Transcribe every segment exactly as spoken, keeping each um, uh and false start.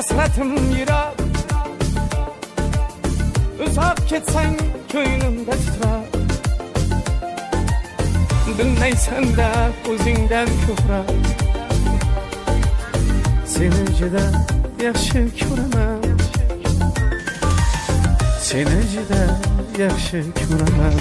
hasratim yirak. Uzak ketsang ko'nglimda titrar. Bilmaysan-da o'zingdan ko'proq. Seni juda yaxshi ko'raman. Seni juda yaxshi ko'raman.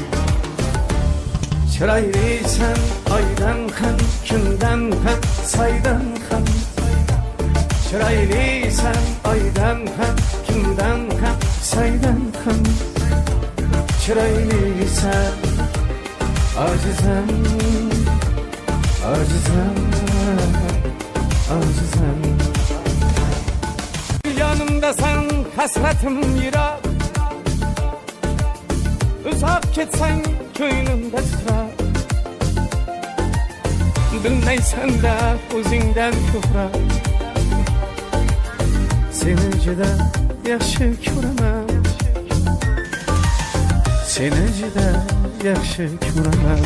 Chiroylisan oydan ham, kundan ham, soydan ham. Chiroylisan oydan ham, kundan ham, soydan ham. Chiroylisan ajizam, ajizam, ajizam. Yanımdasan hasratim yirak. Uzak ketsang ko'nglimda titrar. Bilmaysan-da o'zingdan ko'proq. Seni juda yaxshi ko'raman. Seni juda yaxshi ko'raman.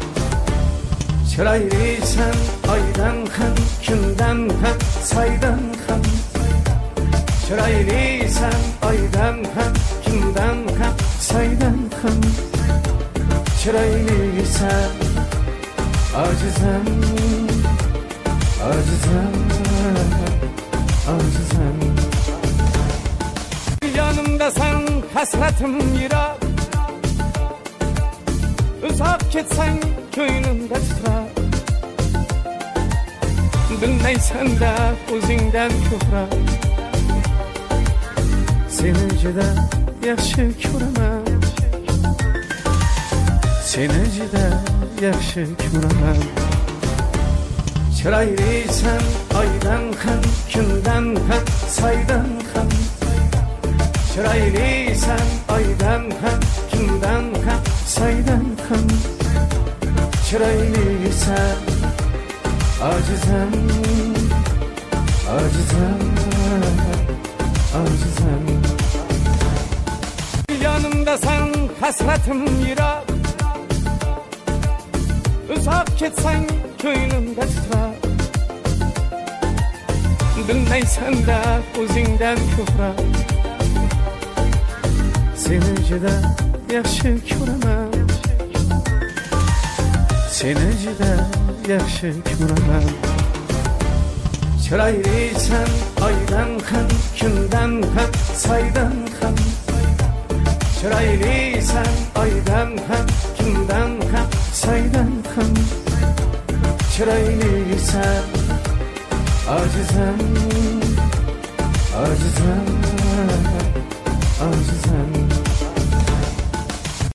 Chiroylisan oydan ham, kundan ham, soydan ham. Chiroylisan oydan ham, kundan ham, soydan ham. Chiroylisan ajizam, ajizam, ajizam. Yanımdasan hasratim yirak. Uzak ketsang ko'nglimda titrar. Bilmaysan-da o'zingdan ko'proq. Seni juda yaxshi ko'raman. Seni juda yaxshi ko'raman. Chiroylisan oydan ham, kundan ham, soydan ham. Chiroylisan oydan ham, kundan ham, soydan ham. Chiroylisan ajizam, ajizam, ajizam. Yanımdasan hasratim yirak. Uzak ketsang ko'nglimda titrar. Bilmaysan-da o'zingdan ko'proq. Seni juda yaxshi ko'raman. Seni juda yaxshi ko'raman. Chiroylisan oydan ham, kundan ham, soydan ham. Chiroylisan oydan ham, kundan ham, soydan ham. Chiroylisan ajizam, ajizam.